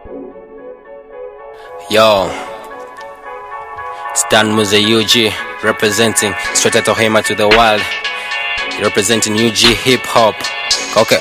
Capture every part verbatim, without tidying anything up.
Yo, it's Dan Muze U G representing straight out of Hema to the world. Representing U G hip hop. Okay.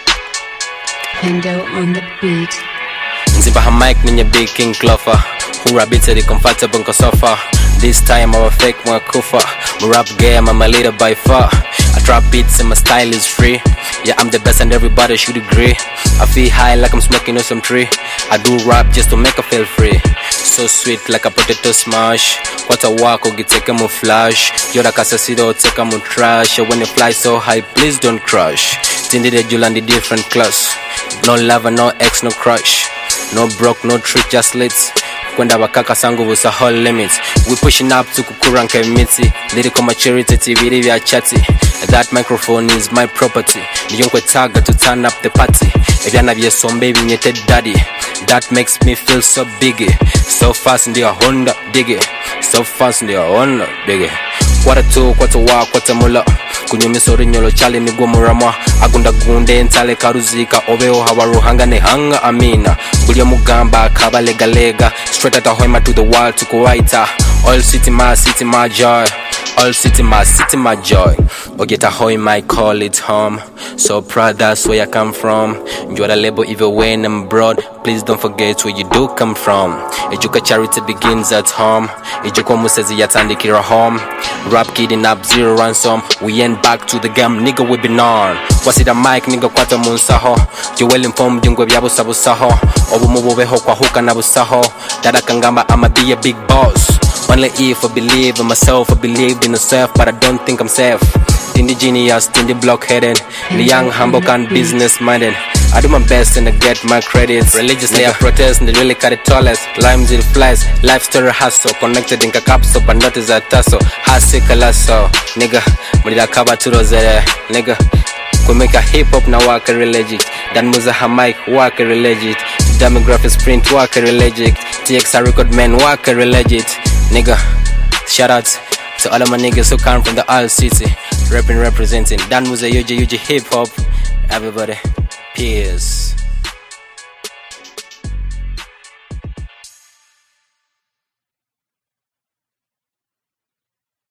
Pendo on the beat. Nziba ha mic ninye big king clover. Who rabbits the comfortable nko sofa. This time I'm a fake mwa kufa. My rap game I'm a leader by far. I drop beats and my style is free. Yeah, I'm the best and everybody should agree. I feel high like I'm smoking on some tree. I do rap just to make her feel free. So sweet like a potato smash. What a walk or get take a mo flash. Yoda kasasido take a mo trash. When you fly so high, please don't crash. Tindi de jula the different class. No lover, no ex, no crush. No broke, no trick, just lits. Kwenda bakaka sangu busa whole limits. We pushing up to kukuranka miti. Lyrical maturity T V vya chatty. That microphone is my property. Niyonkwe taga to turn up the party. Ebyana byesombe binyete daddy. That makes me feel so biggie. So fast ndiyo Honda diggy. So fast ndiyo Honda diggy. Kwata tu, kwata wa, kwata mula. Kunyumisori nyolo chali migwa muramwa. Agunda gunde ntale karuzika. Obeo hawaruhanga ne hanga amina. Kulia mugamba kaba lega lega. Straight out of Hema to the world to kuwaita. All city my city my joy. All city my city my joy. Ogeta Hema I call it home. So proud that's where I come from. Enjoy the label even when I'm abroad. Please don't forget where you do come from. Ejuka charity begins at home. Ejuka musezi yatandikira home. Rap kidding up zero ransom. We ain't back to the game, nigga we been on. What's it a mic nigga kwata munsaho. Joel inform jungwe byabu sabusaho. Obu mububeho kwa huka na busaho. Dada kangamba I'ma be a big boss. Only if I believe in myself, I believe in myself, but I don't think I'm safe. Tindi genius, tindi blockheaded. The young humble and business minded. I do my best and I get my credits. Religiously I protest and they really cut it tallest. Limes in flies, life story hustle. Connected in capsule but not as a tussle. Hasi kalaso, nigga. Mulida kaba turozere, nigga. We make a hip hop na waka legit. Dan Muze ha mic waka legit. Demographics print waka legit. T X R record man waka legit. Nigga, shout out to all of my niggas who come from the old city. Rapping, representing Dan Muze U G U G hip hop. Everybody, peace.